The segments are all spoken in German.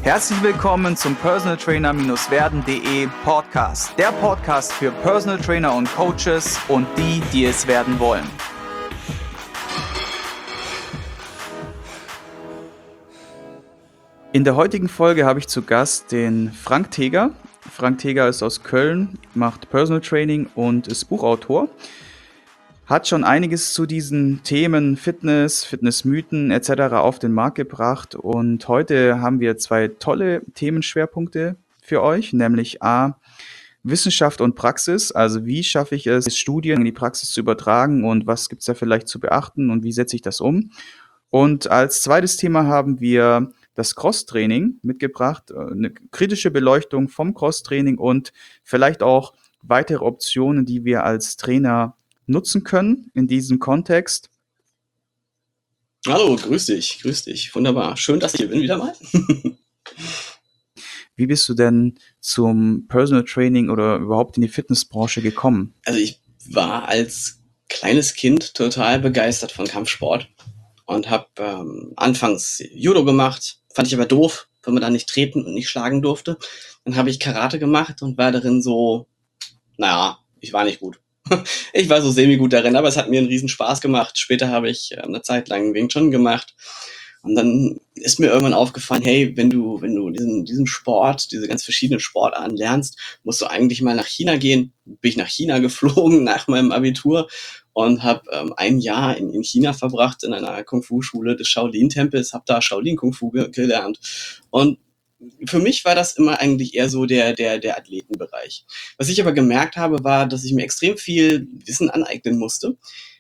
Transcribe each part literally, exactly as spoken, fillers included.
Herzlich willkommen zum Personal Trainer werden punkt de Podcast. Der Podcast für Personal Trainer und Coaches und die, die es werden wollen. In der heutigen Folge habe ich zu Gast den Frank Teger. Frank Teger ist aus Köln, macht Personal Training und ist Buchautor. Hat schon einiges zu diesen Themen Fitness, Fitnessmythen et cetera auf den Markt gebracht. Und heute haben wir zwei tolle Themenschwerpunkte für euch, nämlich A, Wissenschaft und Praxis. Also wie schaffe ich es, Studien in die Praxis zu übertragen und was gibt es da vielleicht zu beachten und wie setze ich das um? Und als zweites Thema haben wir das Cross-Training mitgebracht, eine kritische Beleuchtung vom Cross-Training und vielleicht auch weitere Optionen, die wir als Trainer nutzen können in diesem Kontext. Hallo, grüß dich, grüß dich. Wunderbar. Schön, dass ich hier bin wieder mal. Wie bist du denn zum Personal Training oder überhaupt in die Fitnessbranche gekommen? Also ich war als kleines Kind total begeistert von Kampfsport und habe ähm, anfangs Judo gemacht. Fand ich aber doof, wenn man da nicht treten und nicht schlagen durfte. Dann habe ich Karate gemacht und war darin so, naja, ich war nicht gut. Ich war so semi-gut darin, aber es hat mir einen riesen Spaß gemacht. Später habe ich äh, eine Zeit lang Wing Chun gemacht. Und dann ist mir irgendwann aufgefallen, hey, wenn du, wenn du diesen, diesen Sport, diese ganz verschiedenen Sportarten lernst, musst du eigentlich mal nach China gehen. Bin ich nach China geflogen nach meinem Abitur und habe ähm, ein Jahr in, in China verbracht in einer Kung-Fu-Schule des Shaolin-Tempels, habe da Shaolin-Kung-Fu ge- gelernt. Und für mich war das immer eigentlich eher so der, der, der Athletenbereich. Was ich aber gemerkt habe, war, dass ich mir extrem viel Wissen aneignen musste,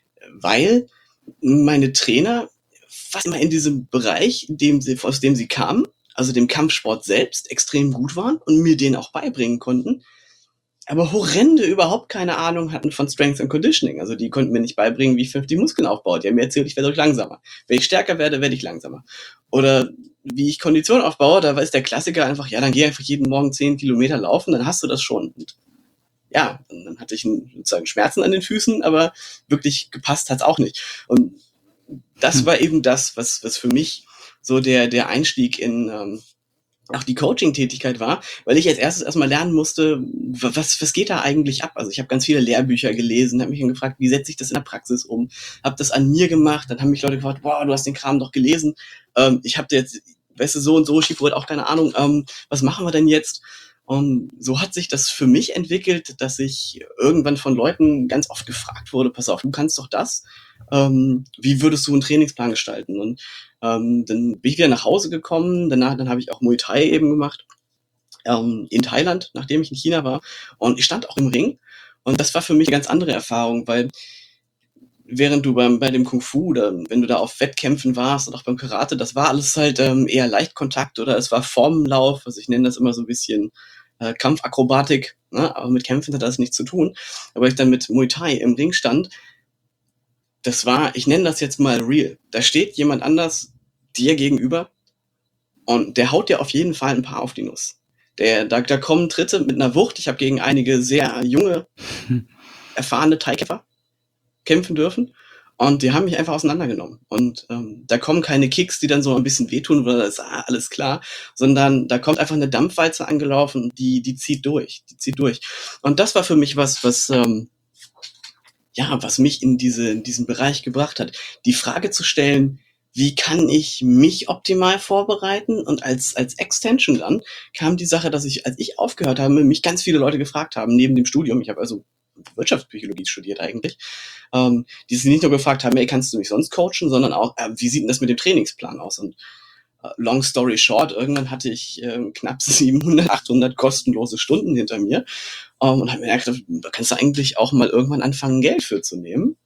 weil meine Trainer fast immer in diesem Bereich, in dem sie, aus dem sie kamen, also dem Kampfsport selbst, extrem gut waren und mir den auch beibringen konnten, aber horrende überhaupt keine Ahnung hatten von Strength and Conditioning. Also die konnten mir nicht beibringen, wie ich die Muskeln aufbaue. Die haben mir erzählt, ich werde euch langsamer. Wenn ich stärker werde, werde ich langsamer. Oder wie ich Kondition aufbaue, da ist der Klassiker einfach, ja, dann geh einfach jeden Morgen zehn Kilometer laufen, dann hast du das schon. Und ja, dann hatte ich sozusagen Schmerzen an den Füßen, aber wirklich gepasst hat's auch nicht. Und das hm. war eben das, was, was für mich so der, der Einstieg in ähm, auch die Coaching-Tätigkeit war, weil ich als erstes erstmal lernen musste, was, was geht da eigentlich ab? Also ich habe ganz viele Lehrbücher gelesen, habe mich dann gefragt, wie setze ich das in der Praxis um? Habe das an mir gemacht, dann haben mich Leute gefragt, boah, du hast den Kram doch gelesen, ähm, ich habe jetzt, weißt du, so und so, Schifo hat auch keine Ahnung, ähm, was machen wir denn jetzt? Und so hat sich das für mich entwickelt, dass ich irgendwann von Leuten ganz oft gefragt wurde, pass auf, du kannst doch das, ähm, wie würdest du einen Trainingsplan gestalten? Und ähm, dann bin ich wieder nach Hause gekommen, danach dann habe ich auch Muay Thai eben gemacht, ähm, in Thailand, nachdem ich in China war. Und ich stand auch im Ring und das war für mich eine ganz andere Erfahrung, weil während du beim, bei dem Kung Fu oder wenn du da auf Wettkämpfen warst und auch beim Karate, das war alles halt ähm, eher Leichtkontakt oder es war Formenlauf, also ich nenne das immer so ein bisschen äh, Kampfakrobatik, ne? Aber mit Kämpfen hat das nichts zu tun. Aber ich dann mit Muay Thai im Ring stand, das war, ich nenne das jetzt mal real. Da steht jemand anders dir gegenüber und der haut dir auf jeden Fall ein paar auf die Nuss. Der, da, da kommen Tritte mit einer Wucht. Ich habe gegen einige sehr junge, erfahrene Thai-Kämpfer kämpfen dürfen und die haben mich einfach auseinandergenommen. Und ähm, da kommen keine Kicks, die dann so ein bisschen wehtun, weil das ist ah, alles klar, sondern da kommt einfach eine Dampfwalze angelaufen, die, die zieht durch, die zieht durch. Und das war für mich was, was ähm, ja, was mich in diese, in diesen Bereich gebracht hat, die Frage zu stellen, wie kann ich mich optimal vorbereiten? Und als, als Extension dann kam die Sache, dass ich, als ich aufgehört habe, mich ganz viele Leute gefragt haben, neben dem Studium, ich habe also Wirtschaftspsychologie studiert eigentlich, ähm, die sich nicht nur gefragt haben, ey, kannst du mich sonst coachen, sondern auch, äh, wie sieht denn das mit dem Trainingsplan aus? Und äh, long story short, irgendwann hatte ich äh, knapp siebenhundert, achthundert kostenlose Stunden hinter mir ähm, und habe mir gedacht, da kannst du eigentlich auch mal irgendwann anfangen, Geld für zu nehmen.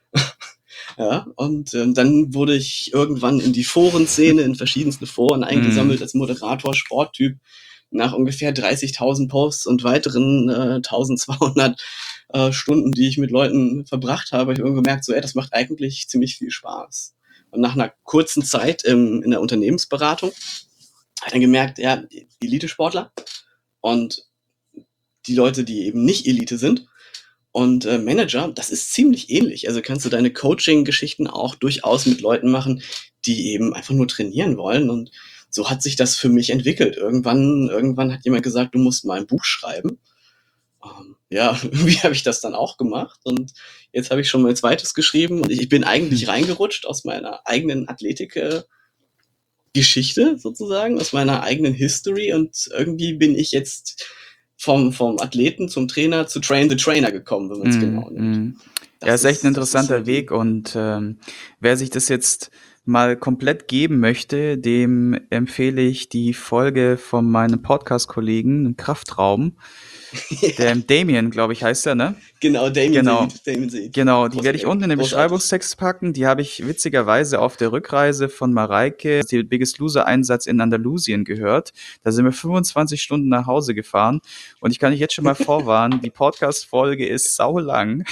Ja, und ähm, dann wurde ich irgendwann in die Forenszene, in verschiedenste Foren eingesammelt als Moderator, Sporttyp. Nach ungefähr dreißigtausend Posts und weiteren äh, eintausendzweihundert äh, Stunden, die ich mit Leuten verbracht habe, habe ich irgendwann gemerkt, so, ey, das macht eigentlich ziemlich viel Spaß. Und nach einer kurzen Zeit im, in der Unternehmensberatung habe ich dann gemerkt, ja, Elite-Sportler und die Leute, die eben nicht Elite sind, und äh, Manager, das ist ziemlich ähnlich. Also kannst du deine Coaching-Geschichten auch durchaus mit Leuten machen, die eben einfach nur trainieren wollen. Und so hat sich das für mich entwickelt. Irgendwann, irgendwann hat jemand gesagt, du musst mal ein Buch schreiben. Ähm, ja, irgendwie habe ich das dann auch gemacht und jetzt habe ich schon mein zweites geschrieben und ich, ich bin eigentlich Hm. reingerutscht aus meiner eigenen Athletik, äh, Geschichte sozusagen, aus meiner eigenen History und irgendwie bin ich jetzt vom, vom Athleten zum Trainer zu Train the Trainer gekommen, wenn man es Mhm, genau nimmt. mhm. Ja, Das ist echt 'n ist, das ist so interessanter Weg die, und, ähm, wer sich das jetzt mal komplett geben möchte, dem empfehle ich die Folge von meinem Podcast-Kollegen im Kraftraum. ja, Dem Damien, glaube ich, heißt er, ne? genau, Damien Genau. Said, Damien Said. Genau, die werde ich Großartig, unten in den großartig. Beschreibungstext packen. Die habe ich witzigerweise auf der Rückreise von Mareike, den Biggest Loser Einsatz in Andalusien gehört. Da sind wir fünfundzwanzig Stunden nach Hause gefahren und ich kann dich jetzt schon mal vorwarnen, die Podcast-Folge ist saulang,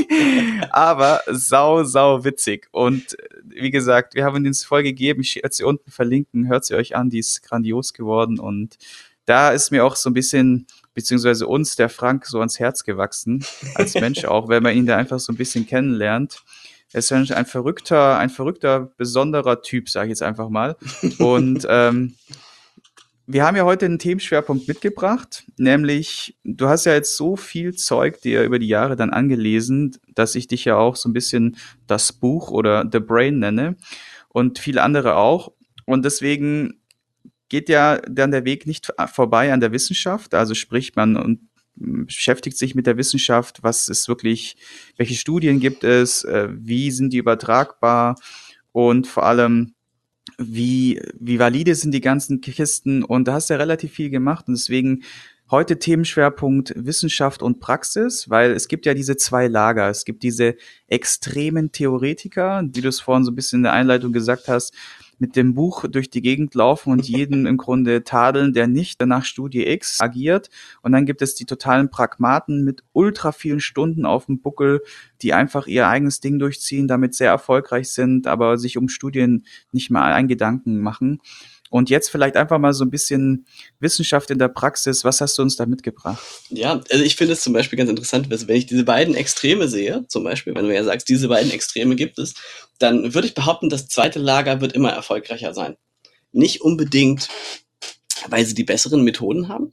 aber sau, sau witzig. Und äh, wie gesagt, wir haben uns die Folge gegeben, ich werde sie unten verlinken, hört sie euch an, die ist grandios geworden und da ist mir auch so ein bisschen, beziehungsweise uns, der Frank, so ans Herz gewachsen, als Mensch auch, wenn man ihn da einfach so ein bisschen kennenlernt. Er ist ein, ein verrückter, ein verrückter, besonderer Typ, sage ich jetzt einfach mal. Und ähm, wir haben ja heute einen Themenschwerpunkt mitgebracht, nämlich du hast ja jetzt so viel Zeug dir über die Jahre dann angelesen, dass ich dich ja auch so ein bisschen das Buch oder The Brain nenne und viele andere auch. Und deswegen geht ja dann der Weg nicht vorbei an der Wissenschaft. Also sprich, man und beschäftigt sich mit der Wissenschaft, was ist wirklich, welche Studien gibt es, äh, wie sind die übertragbar und vor allem, wie, wie valide sind die ganzen Kisten und da hast du ja relativ viel gemacht und deswegen heute Themenschwerpunkt Wissenschaft und Praxis, weil es gibt ja diese zwei Lager. Es gibt diese extremen Theoretiker, wie du es vorhin so ein bisschen in der Einleitung gesagt hast, mit dem Buch durch die Gegend laufen und jeden im Grunde tadeln, der nicht nach Studie X agiert. Und dann gibt es die totalen Pragmaten mit ultra vielen Stunden auf dem Buckel, die einfach ihr eigenes Ding durchziehen, damit sehr erfolgreich sind, aber sich um Studien nicht mal einen Gedanken machen. Und jetzt vielleicht einfach mal so ein bisschen Wissenschaft in der Praxis. Was hast du uns da mitgebracht? Ja, also ich finde es zum Beispiel ganz interessant, dass wenn ich diese beiden Extreme sehe, zum Beispiel, wenn du ja sagst, diese beiden Extreme gibt es, dann würde ich behaupten, das zweite Lager wird immer erfolgreicher sein. Nicht unbedingt, weil sie die besseren Methoden haben,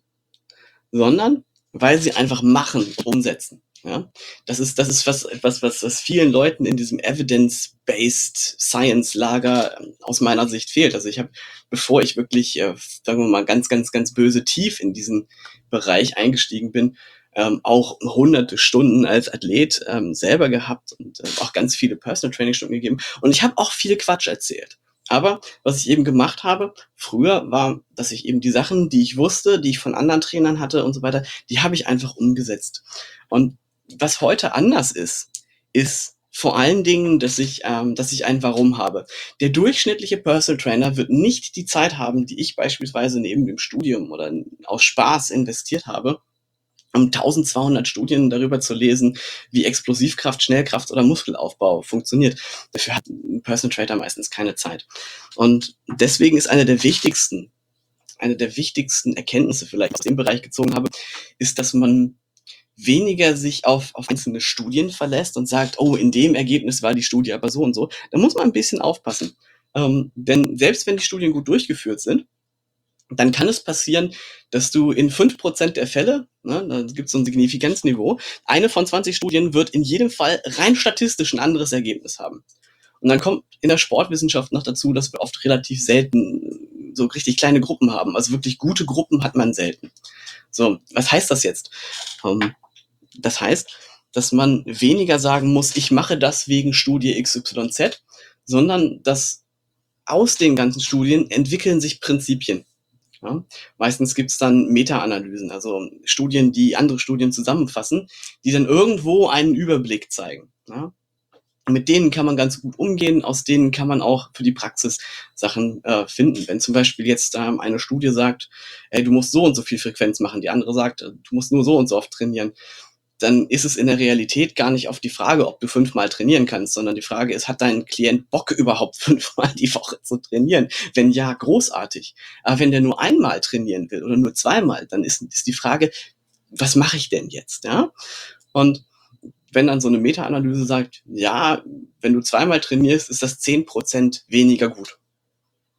sondern weil sie einfach machen, umsetzen. Ja, das ist, das ist was, was, was, was vielen Leuten in diesem Evidence-Based Science-Lager ähm, aus meiner Sicht fehlt. Also ich habe, bevor ich wirklich, äh, sagen wir mal, ganz, ganz, ganz böse tief in diesen Bereich eingestiegen bin, ähm, auch hunderte Stunden als Athlet ähm, selber gehabt und äh, auch ganz viele Personal Training Stunden gegeben. Und ich habe auch viel Quatsch erzählt. Aber was ich eben gemacht habe, früher war, dass ich eben die Sachen, die ich wusste, die ich von anderen Trainern hatte und so weiter, die habe ich einfach umgesetzt. Und was heute anders ist, ist vor allen Dingen, dass ich, ähm, dass ich ein Warum habe. Der durchschnittliche Personal Trainer wird nicht die Zeit haben, die ich beispielsweise neben dem Studium oder aus Spaß investiert habe, um eintausendzweihundert Studien darüber zu lesen, wie Explosivkraft, Schnellkraft oder Muskelaufbau funktioniert. Dafür hat ein Personal Trainer meistens keine Zeit. Und deswegen ist eine der wichtigsten, eine der wichtigsten Erkenntnisse vielleicht aus dem Bereich gezogen habe, ist, dass man weniger sich auf, auf einzelne Studien verlässt und sagt, oh, in dem Ergebnis war die Studie aber so und so. Da muss man ein bisschen aufpassen. Ähm, denn selbst wenn die Studien gut durchgeführt sind, dann kann es passieren, dass du in fünf Prozent der Fälle, ne, da gibt es so ein Signifikanzniveau, eine von zwanzig Studien wird in jedem Fall rein statistisch ein anderes Ergebnis haben. Und dann kommt in der Sportwissenschaft noch dazu, dass wir oft relativ selten so richtig kleine Gruppen haben. Also wirklich gute Gruppen hat man selten. So, was heißt das jetzt? Ähm, das heißt, dass man weniger sagen muss, ich mache das wegen Studie X Y Z, sondern dass aus den ganzen Studien entwickeln sich Prinzipien. Ja, meistens gibt es dann Meta-Analysen, also Studien, die andere Studien zusammenfassen, die dann irgendwo einen Überblick zeigen. Ja. Mit denen kann man ganz gut umgehen, aus denen kann man auch für die Praxis Sachen äh, finden. Wenn zum Beispiel jetzt ähm, eine Studie sagt, ey, du musst so und so viel Frequenz machen, die andere sagt, du musst nur so und so oft trainieren, dann ist es in der Realität gar nicht auf die Frage, ob du fünfmal trainieren kannst, sondern die Frage ist, hat dein Klient Bock überhaupt fünfmal die Woche zu trainieren? Wenn ja, großartig. Aber wenn der nur einmal trainieren will oder nur zweimal, dann ist, ist die Frage, was mache ich denn jetzt? Ja? Und wenn dann so eine Meta-Analyse sagt, ja, wenn du zweimal trainierst, ist das zehn Prozent weniger gut.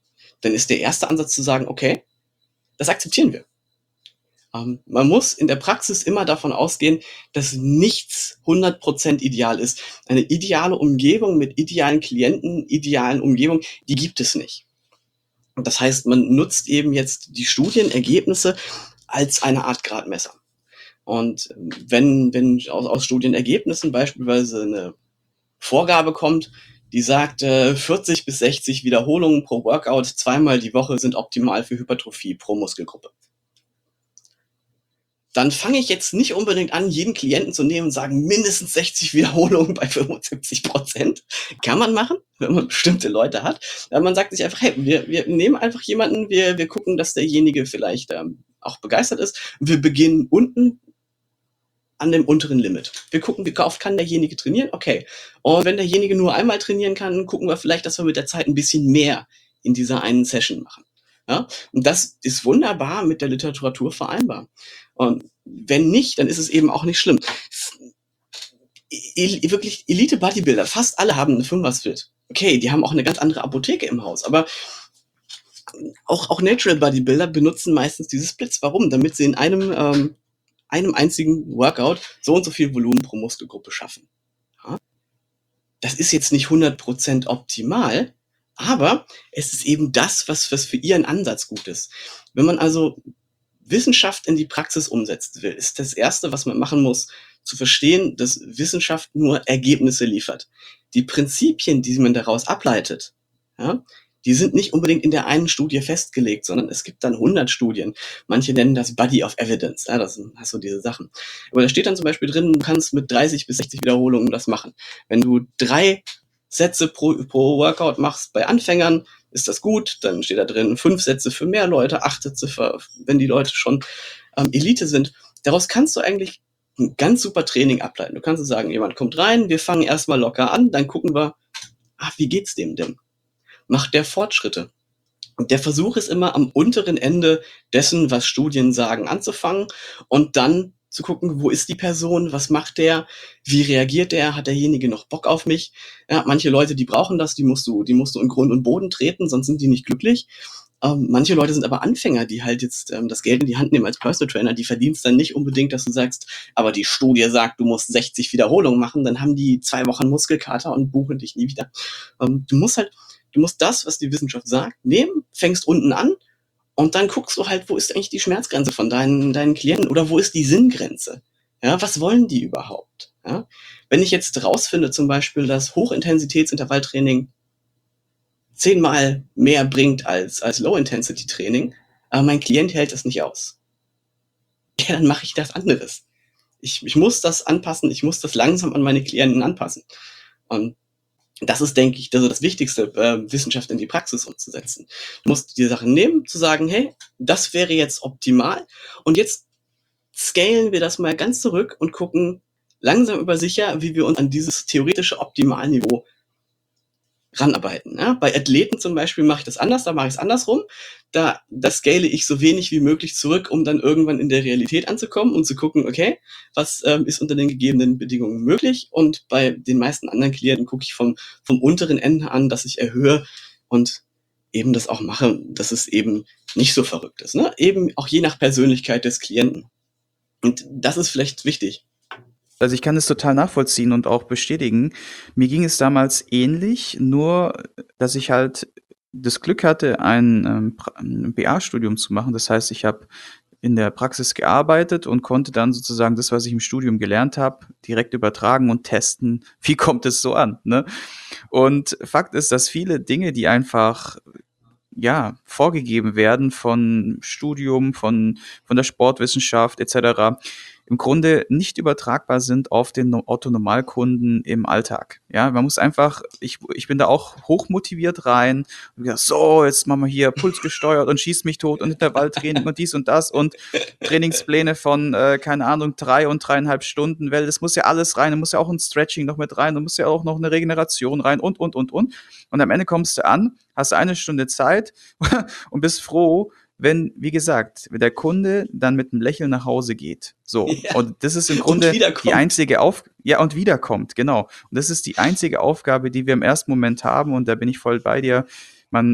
dann ist der erste Ansatz zu sagen, okay, das akzeptieren wir. Ähm, man muss in der Praxis immer davon ausgehen, dass nichts hundert Prozent ideal ist. Eine ideale Umgebung mit idealen Klienten, idealen Umgebung, die gibt es nicht. Und das heißt, man nutzt eben jetzt die Studienergebnisse als eine Art Gradmesser. Und wenn, wenn aus, aus Studienergebnissen beispielsweise eine Vorgabe kommt, die sagt, äh, vierzig bis sechzig Wiederholungen pro Workout zweimal die Woche sind optimal für Hypertrophie pro Muskelgruppe, dann fange ich jetzt nicht unbedingt an, jeden Klienten zu nehmen und sagen, mindestens sechzig Wiederholungen bei fünfundsiebzig Prozent. Kann man machen, wenn man bestimmte Leute hat. Aber man sagt sich einfach, hey, wir, wir nehmen einfach jemanden, wir, wir gucken, dass derjenige vielleicht ähm, auch begeistert ist. Wir beginnen unten an dem unteren Limit. Wir gucken, wie oft kann derjenige trainieren? Okay. Und wenn derjenige nur einmal trainieren kann, gucken wir vielleicht, dass wir mit der Zeit ein bisschen mehr in dieser einen Session machen. Ja? Und das ist wunderbar mit der Literatur vereinbar. Und wenn nicht, dann ist es eben auch nicht schlimm. E- wirklich Elite-Bodybuilder, fast alle haben eine Fünfer-Split. Okay, die haben auch eine ganz andere Apotheke im Haus, aber auch, auch Natural Bodybuilder benutzen meistens diese Splits. Warum? Damit sie in einem, ähm, einem einzigen Workout so und so viel Volumen pro Muskelgruppe schaffen. Ja? Das ist jetzt nicht hundert Prozent optimal, aber es ist eben das, was, was für ihren Ansatz gut ist. Wenn man also Wissenschaft in die Praxis umsetzen will, ist das Erste, was man machen muss, zu verstehen, dass Wissenschaft nur Ergebnisse liefert. Die Prinzipien, die man daraus ableitet, ja, die sind nicht unbedingt in der einen Studie festgelegt, sondern es gibt dann hundert Studien. Manche nennen das Body of Evidence, ja, das sind, hast du diese Sachen. Aber da steht dann zum Beispiel drin, du kannst mit dreißig bis sechzig Wiederholungen das machen. Wenn du drei Sätze pro, pro Workout machst bei Anfängern, ist das gut, dann steht da drin fünf Sätze für mehr Leute, acht Sätze für, wenn die Leute schon ähm, Elite sind. Daraus kannst du eigentlich ein ganz super Training ableiten. Du kannst sagen, jemand kommt rein, wir fangen erstmal locker an, dann gucken wir, ach, wie geht's dem denn? Macht der Fortschritte? Und der Versuch ist immer am unteren Ende dessen, was Studien sagen, anzufangen und dann zu gucken, wo ist die Person, was macht der, wie reagiert der, hat derjenige noch Bock auf mich? Ja, manche Leute, die brauchen das, die musst du, die musst du in Grund und Boden treten, sonst sind die nicht glücklich. Ähm, manche Leute sind aber Anfänger, die halt jetzt ähm, das Geld in die Hand nehmen als Personal Trainer, die verdienst dann nicht unbedingt, dass du sagst, aber die Studie sagt, du musst sechzig Wiederholungen machen, dann haben die zwei Wochen Muskelkater und buchen dich nie wieder. Ähm, du musst halt, du musst das, was die Wissenschaft sagt, nehmen, fängst unten an, und dann guckst du halt, wo ist eigentlich die Schmerzgrenze von deinen, deinen Klienten oder wo ist die Sinngrenze? Ja, was wollen die überhaupt? Ja? Wenn ich jetzt rausfinde, zum Beispiel, dass Hochintensitätsintervalltraining zehnmal mehr bringt als, als Low-Intensity-Training, aber mein Klient hält das nicht aus, ja, dann mache ich das anderes. Ich, ich muss das anpassen, ich muss das langsam an meine Klienten anpassen. Und das ist, denke ich, das, ist das Wichtigste, äh, Wissenschaft in die Praxis umzusetzen. Du musst die Sachen nehmen, zu sagen, hey, das wäre jetzt optimal und jetzt scalen wir das mal ganz zurück und gucken langsam über sicher, wie wir uns an dieses theoretische Optimalniveau ranarbeiten. Ja? Bei Athleten zum Beispiel mache ich das anders, da mache ich es andersrum. Da, da scale ich so wenig wie möglich zurück, um dann irgendwann in der Realität anzukommen und zu gucken, okay, was ähm, ist unter den gegebenen Bedingungen möglich? Und bei den meisten anderen Klienten gucke ich vom, vom unteren Ende an, dass ich erhöhe und eben das auch mache, dass es eben nicht so verrückt ist. Ne? Eben auch je nach Persönlichkeit des Klienten. Und das ist vielleicht wichtig. Also ich kann das total nachvollziehen und auch bestätigen. Mir ging es damals ähnlich, nur dass ich halt das Glück hatte, ein, ähm, pra- ein B A-Studium zu machen. Das heißt, ich habe in der Praxis gearbeitet und konnte dann sozusagen das, was ich im Studium gelernt habe, direkt übertragen und testen, wie kommt es so an, ne? Und Fakt ist, dass viele Dinge, die einfach ja, vorgegeben werden von Studium, von, von der Sportwissenschaft et cetera, im Grunde nicht übertragbar sind auf den No- Otto-Normalkunden im Alltag. Ja, man muss einfach, ich, ich bin da auch hochmotiviert rein und gesagt, so, jetzt machen wir hier Puls gesteuert und schieß mich tot und Intervalltraining und dies und das und Trainingspläne von, äh, keine Ahnung, drei und dreieinhalb Stunden, weil das muss ja alles rein, da muss ja auch ein Stretching noch mit rein, da muss ja auch noch eine Regeneration rein und, und, und, und. Und am Ende kommst du an, hast eine Stunde Zeit und bist froh, wenn, wie gesagt, wenn der Kunde dann mit einem Lächeln nach Hause geht. So. Ja. Und das ist im Und Grunde die wiederkommt. einzige Auf, ja, und wiederkommt, genau. Und das ist die einzige Aufgabe, die wir im ersten Moment haben. Und da bin ich voll bei dir. Man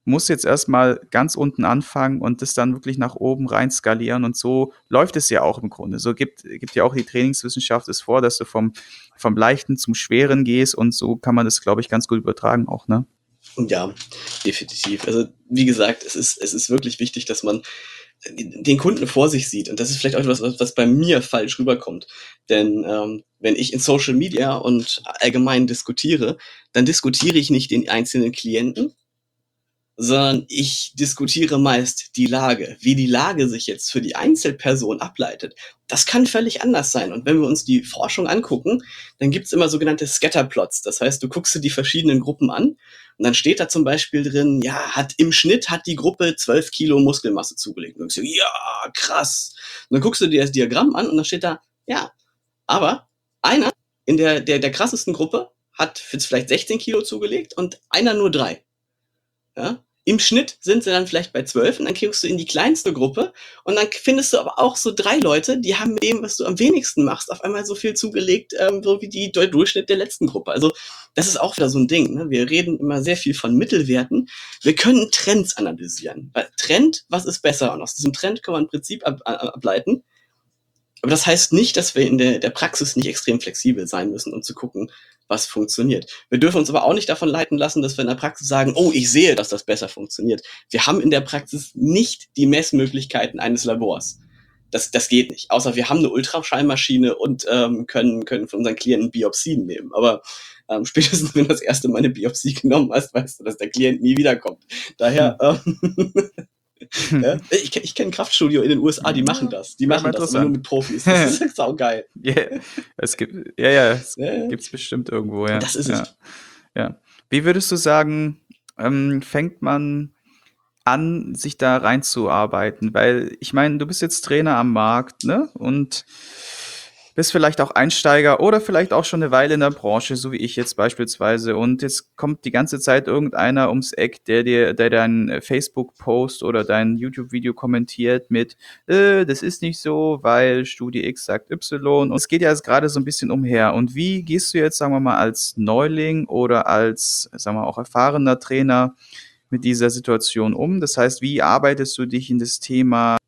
muss jetzt erstmal ganz unten anfangen und das dann wirklich nach oben rein skalieren. Und so läuft es ja auch im Grunde. So gibt, gibt ja auch die Trainingswissenschaft es vor, dass du vom, vom Leichten zum Schweren gehst und so kann man das, glaube ich, ganz gut übertragen auch, ne? Ja, definitiv. Also wie gesagt, es ist, es ist wirklich wichtig, dass man den Kunden vor sich sieht. Und das ist vielleicht auch etwas, was, was bei mir falsch rüberkommt. Denn ähm, wenn ich in Social Media und allgemein diskutiere, dann diskutiere ich nicht den einzelnen Klienten, sondern ich diskutiere meist die Lage. Wie die Lage sich jetzt für die Einzelperson ableitet, das kann völlig anders sein. Und wenn wir uns die Forschung angucken, dann gibt's immer sogenannte Scatterplots. Das heißt, du guckst dir die verschiedenen Gruppen an und dann steht da zum Beispiel drin, ja, hat im Schnitt hat die Gruppe zwölf Kilo Muskelmasse zugelegt. Und du denkst dir, ja, krass. Und dann guckst du dir das Diagramm an und dann steht da, ja, aber einer in der, der, der krassesten Gruppe hat jetzt vielleicht sechzehn Kilo zugelegt und einer nur drei. Ja? Im Schnitt sind sie dann vielleicht bei zwölf und dann kriegst du in die kleinste Gruppe und dann findest du aber auch so drei Leute, die haben mit dem, was du am wenigsten machst, auf einmal so viel zugelegt, ähm, so wie die, der Durchschnitt der letzten Gruppe. Also das ist auch wieder so ein Ding. Ne? Wir reden immer sehr viel von Mittelwerten. Wir können Trends analysieren. Weil Trend, was ist besser? Und aus diesem Trend kann man ein Prinzip ab, ab, ableiten. Aber das heißt nicht, dass wir in der, der Praxis nicht extrem flexibel sein müssen, um zu gucken, was funktioniert. Wir dürfen uns aber auch nicht davon leiten lassen, dass wir in der Praxis sagen, oh, ich sehe, dass das besser funktioniert. Wir haben in der Praxis nicht die Messmöglichkeiten eines Labors. Das, das geht nicht. Außer wir haben eine Ultraschallmaschine und ähm, können, können von unseren Klienten Biopsien nehmen. Aber ähm, spätestens, wenn du das erste Mal eine Biopsie genommen hast, weißt du, dass der Klient nie wiederkommt. Daher, ähm, ja, ich, ich kenne ein Kraftstudio in den U S A, die machen das. Die Wäre mal machen das, aber nur interessant. mit Profis. Das ist saugeil. Yeah. Es gibt, ja, ja, es Ja, ja. gibt's bestimmt irgendwo, ja. Das ist Ja, es. ja. Wie würdest du sagen, ähm, fängt man an, sich da reinzuarbeiten? Weil ich meine, du bist jetzt Trainer am Markt, ne? Und bist vielleicht auch Einsteiger oder vielleicht auch schon eine Weile in der Branche, so wie ich jetzt beispielsweise. Und jetzt kommt die ganze Zeit irgendeiner ums Eck, der dir, der deinen Facebook-Post oder dein YouTube-Video kommentiert mit, äh, das ist nicht so, weil Studie X sagt Y. Und es geht ja jetzt gerade so ein bisschen umher. Und wie gehst du jetzt, sagen wir mal, als Neuling oder als, sagen wir auch erfahrener Trainer mit dieser Situation um? Das heißt, wie arbeitest du dich in das Thema?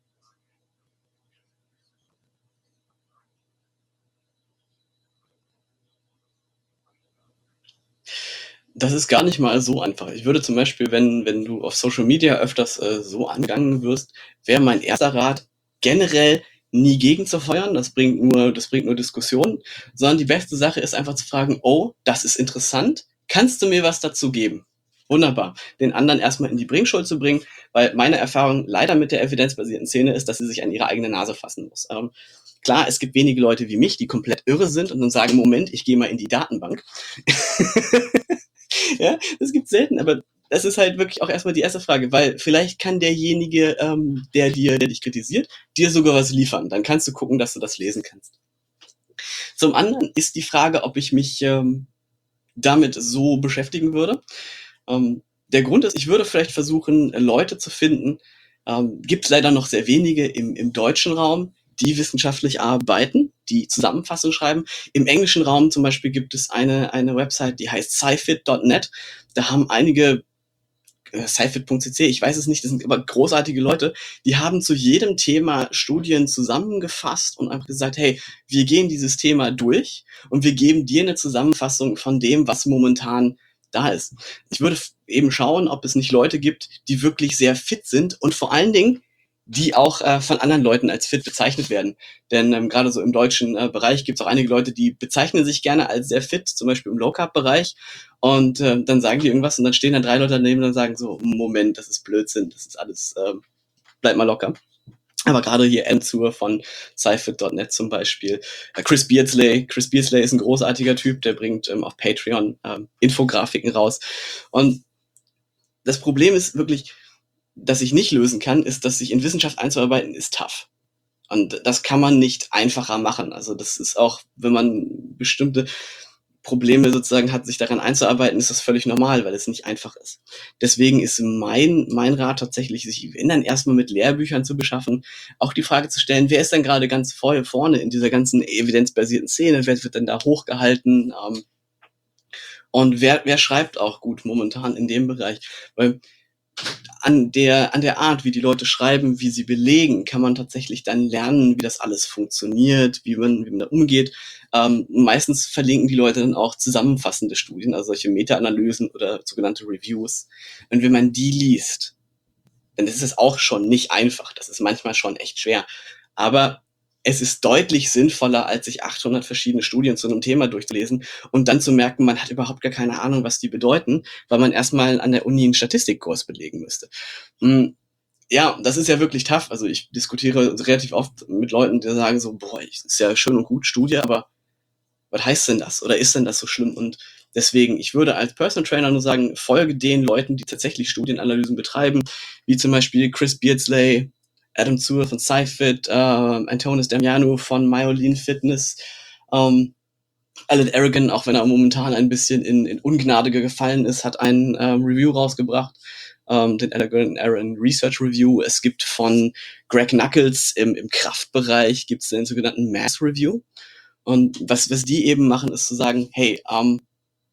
Das ist gar nicht mal so einfach. Ich würde zum Beispiel, wenn, wenn du auf Social Media öfters äh, so angegangen wirst, wäre mein erster Rat generell nie gegen zu feuern. Das bringt nur, das bringt nur Diskussionen, sondern die beste Sache ist einfach zu fragen, oh, das ist interessant. Kannst du mir was dazu geben? Wunderbar. Den anderen erstmal in die Bringschuld zu bringen, weil meine Erfahrung leider mit der evidenzbasierten Szene ist, dass sie sich an ihre eigene Nase fassen muss. Ähm, klar, es gibt wenige Leute wie mich, die komplett irre sind und dann sagen, Moment, ich gehe mal in die Datenbank. Ja, das gibt's selten, aber das ist halt wirklich auch erstmal die erste Frage, weil vielleicht kann derjenige, ähm, der dir, der dich kritisiert, dir sogar was liefern. Dann kannst du gucken, dass du das lesen kannst. Zum anderen ist die Frage, ob ich mich ähm, damit so beschäftigen würde. Ähm, der Grund ist, ich würde vielleicht versuchen, Leute zu finden, ähm, gibt es leider noch sehr wenige im, im deutschen Raum, die wissenschaftlich arbeiten, die Zusammenfassungen schreiben. Im englischen Raum zum Beispiel gibt es eine, eine Website, die heißt scifit Punkt net. Da haben einige, äh, scifit Punkt c c, ich weiß es nicht, das sind aber großartige Leute, die haben zu jedem Thema Studien zusammengefasst und einfach gesagt, hey, wir gehen dieses Thema durch und wir geben dir eine Zusammenfassung von dem, was momentan da ist. Ich würde eben schauen, ob es nicht Leute gibt, die wirklich sehr fit sind und vor allen Dingen, die auch äh, von anderen Leuten als fit bezeichnet werden. Denn ähm, gerade so im deutschen äh, Bereich gibt es auch einige Leute, die bezeichnen sich gerne als sehr fit, zum Beispiel im Low-Carb-Bereich. Und äh, dann sagen die irgendwas und dann stehen dann drei Leute daneben und sagen so, Moment, das ist Blödsinn, das ist alles, äh, bleib mal locker. Aber gerade hier Enzur von scifit Punkt net zum Beispiel. Äh, Chris Beardsley. Chris Beardsley ist ein großartiger Typ, der bringt ähm, auf Patreon ähm, Infografiken raus. Und das Problem ist wirklich, das ich nicht lösen kann, ist, dass sich in Wissenschaft einzuarbeiten, ist tough. Und das kann man nicht einfacher machen. Also das ist auch, wenn man bestimmte Probleme sozusagen hat, sich daran einzuarbeiten, ist das völlig normal, weil es nicht einfach ist. Deswegen ist mein, mein Rat tatsächlich, sich wenn dann erstmal mit Lehrbüchern zu beschaffen, auch die Frage zu stellen, wer ist denn gerade ganz voll vorne in dieser ganzen evidenzbasierten Szene, wer wird denn da hochgehalten, ähm, und wer, wer schreibt auch gut momentan in dem Bereich, weil an der, an der Art, wie die Leute schreiben, wie sie belegen, kann man tatsächlich dann lernen, wie das alles funktioniert, wie man, wie man da umgeht. Ähm, meistens verlinken die Leute dann auch zusammenfassende Studien, also solche Meta-Analysen oder sogenannte Reviews. Und wenn man die liest, dann ist es auch schon nicht einfach. Das ist manchmal schon echt schwer. Aber es ist deutlich sinnvoller, als sich achthundert verschiedene Studien zu einem Thema durchzulesen und dann zu merken, man hat überhaupt gar keine Ahnung, was die bedeuten, weil man erstmal an der Uni einen Statistikkurs belegen müsste. Ja, das ist ja wirklich tough. Also ich diskutiere relativ oft mit Leuten, die sagen so, boah, ist ja schön und gut, Studie, aber was heißt denn das? Oder ist denn das so schlimm? Und deswegen, ich würde als Personal Trainer nur sagen, folge den Leuten, die tatsächlich Studienanalysen betreiben, wie zum Beispiel Chris Beardsley, Adam Zuer von SciFit, äh, Antonis Damiano von Myolin Fitness, ähm, Alan Aragon, auch wenn er momentan ein bisschen in, in Ungnade gefallen ist, hat ein ähm, Review rausgebracht, ähm, den Alan Aragon Research Review. Es gibt von Greg Nuckols im, im Kraftbereich, gibt es den sogenannten Mass Review. Und was, was die eben machen, ist zu sagen, hey, ähm,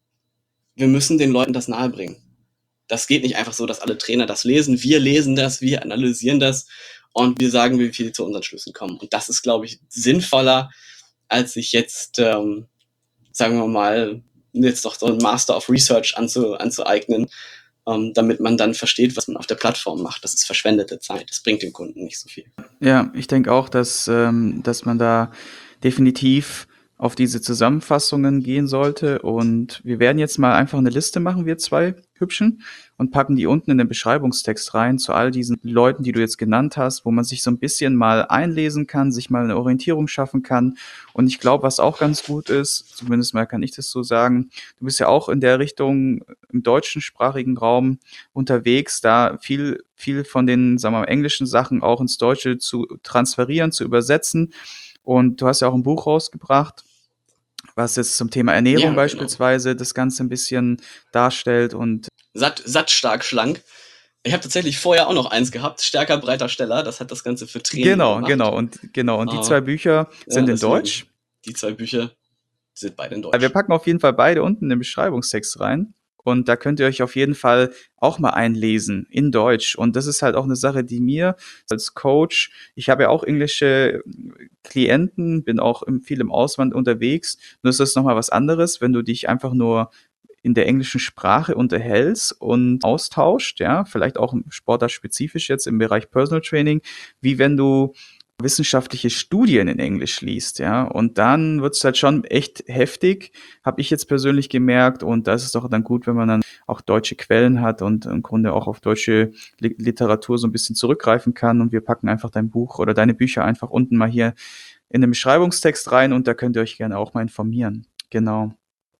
wir müssen den Leuten das nahebringen. Das geht nicht einfach so, dass alle Trainer das lesen. Wir lesen das, wir analysieren das und wir sagen, wie viel zu unseren Schlüssen kommen. Und das ist, glaube ich, sinnvoller, als sich jetzt, ähm, sagen wir mal, jetzt doch so ein Master of Research anzu, anzueignen, ähm, damit man dann versteht, was man auf der Plattform macht. Das ist verschwendete Zeit. Das bringt dem Kunden nicht so viel. Ja, ich denke auch, dass, ähm, dass man da definitiv auf diese Zusammenfassungen gehen sollte. Und wir werden jetzt mal einfach eine Liste machen, wir zwei Hübschen, und packen die unten in den Beschreibungstext rein zu all diesen Leuten, die du jetzt genannt hast, wo man sich so ein bisschen mal einlesen kann, sich mal eine Orientierung schaffen kann. Und ich glaube, was auch ganz gut ist, zumindest mal kann ich das so sagen, du bist ja auch in der Richtung im deutschsprachigen Raum unterwegs, da viel, viel von den, sagen wir mal, englischen Sachen auch ins Deutsche zu transferieren, zu übersetzen. Und du hast ja auch ein Buch rausgebracht, was jetzt zum Thema Ernährung Ja, genau. beispielsweise das Ganze ein bisschen darstellt und Satt, satt, stark, schlank. Ich habe tatsächlich vorher auch noch eins gehabt, stärker, breiter, Steller. Das hat das Ganze für Training genau, gemacht. genau und genau und die Ah, zwei Bücher sind ja, in deswegen, Deutsch. die zwei Bücher sind beide in Wir Deutsch. packen auf jeden Fall beide unten in den Beschreibungstext rein. Und da könnt ihr euch auf jeden Fall auch mal einlesen in Deutsch. Und das ist halt auch eine Sache, die mir als Coach, ich habe ja auch englische Klienten, bin auch im, viel im Ausland unterwegs. Nur ist das nochmal was anderes, wenn du dich einfach nur in der englischen Sprache unterhältst und austauscht, ja, vielleicht auch sportartspezifisch jetzt im Bereich Personal Training, wie wenn du wissenschaftliche Studien in Englisch liest, ja. Und dann wird's halt schon echt heftig, habe ich jetzt persönlich gemerkt. Und da ist es doch dann gut, wenn man dann auch deutsche Quellen hat und im Grunde auch auf deutsche Li- Literatur so ein bisschen zurückgreifen kann. Und wir packen einfach dein Buch oder deine Bücher einfach unten mal hier in den Beschreibungstext rein und da könnt ihr euch gerne auch mal informieren. Genau.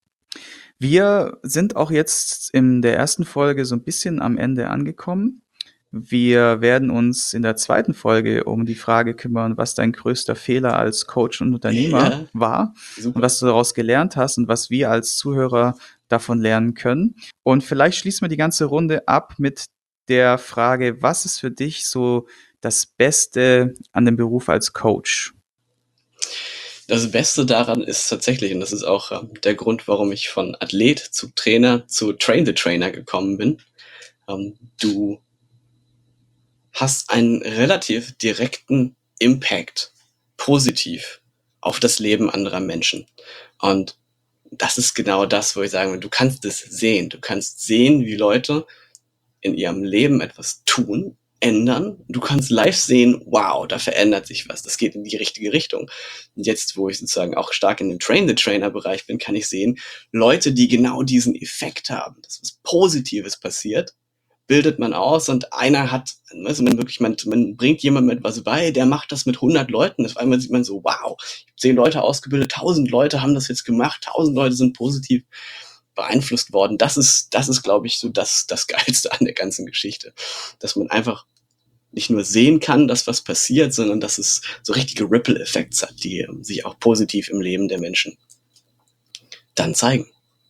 Wir sind auch jetzt in der ersten Folge so ein bisschen am Ende angekommen. Wir werden uns in der zweiten Folge um die Frage kümmern, was dein größter Fehler als Coach und Unternehmer Ja, war und super. was du daraus gelernt hast und was wir als Zuhörer davon lernen können. Und vielleicht schließen wir die ganze Runde ab mit der Frage, was ist für dich so das Beste an dem Beruf als Coach? Das Beste daran ist tatsächlich, und das ist auch ähm, der Grund, warum ich von Athlet zu Trainer zu Train the Trainer gekommen bin. Ähm, du hast einen relativ direkten Impact positiv auf das Leben anderer Menschen. Und das ist genau das, wo ich sagen will, du kannst es sehen. Du kannst sehen, wie Leute in ihrem Leben etwas tun, ändern. Du kannst live sehen, wow, da verändert sich was. Das geht in die richtige Richtung. Und jetzt, wo ich sozusagen auch stark in dem Train-the-Trainer-Bereich bin, kann ich sehen, Leute, die genau diesen Effekt haben, dass was Positives passiert, bildet man aus und einer hat, also man wirklich, man, man bringt jemandem etwas bei, der macht das mit hundert Leuten. Auf einmal sieht man so, wow, ich habe zehn Leute ausgebildet, tausend Leute haben das jetzt gemacht, tausend Leute sind positiv beeinflusst worden. Das ist, das ist, glaube ich, so das, das Geilste an der ganzen Geschichte. Dass man einfach nicht nur sehen kann, dass was passiert, sondern dass es so richtige Ripple-Effekte hat, die ähm, sich auch positiv im Leben der Menschen dann zeigen.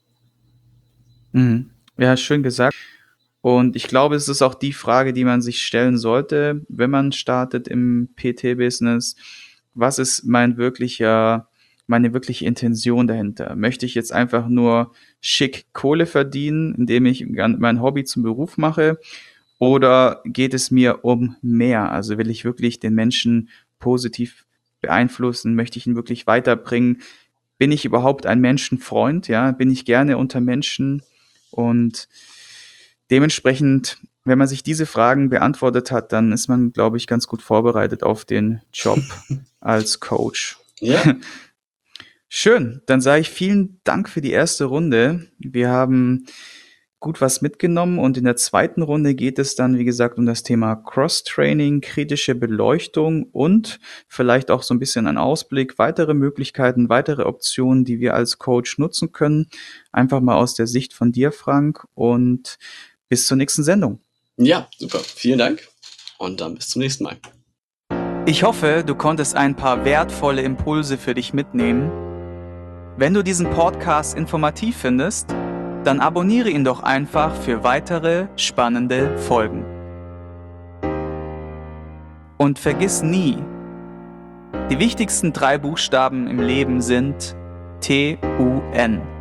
Mhm. Ja, schön gesagt. Und ich glaube, es ist auch die Frage, die man sich stellen sollte, wenn man startet im P T-Business. Was ist mein wirklicher, meine wirkliche Intention dahinter? Möchte ich jetzt einfach nur schick Kohle verdienen, indem ich gan- mein Hobby zum Beruf mache? Oder geht es mir um mehr? Also will ich wirklich den Menschen positiv beeinflussen? Möchte ich ihn wirklich weiterbringen? Bin ich überhaupt ein Menschenfreund? Ja, bin ich gerne unter Menschen? Und dementsprechend, wenn man sich diese Fragen beantwortet hat, dann ist man, glaube ich, ganz gut vorbereitet auf den Job als Coach. Ja. Schön, dann sage ich vielen Dank für die erste Runde. Wir haben gut was mitgenommen und in der zweiten Runde geht es dann, wie gesagt, um das Thema Cross-Training, kritische Beleuchtung und vielleicht auch so ein bisschen ein Ausblick, weitere Möglichkeiten, weitere Optionen, die wir als Coach nutzen können. Einfach mal aus der Sicht von dir, Frank, und bis zur nächsten Sendung. Ja, super. Vielen Dank und dann bis zum nächsten Mal. Ich hoffe, du konntest ein paar wertvolle Impulse für dich mitnehmen. Wenn du diesen Podcast informativ findest, dann abonniere ihn doch einfach für weitere spannende Folgen. Und vergiss nie, die wichtigsten drei Buchstaben im Leben sind T U N.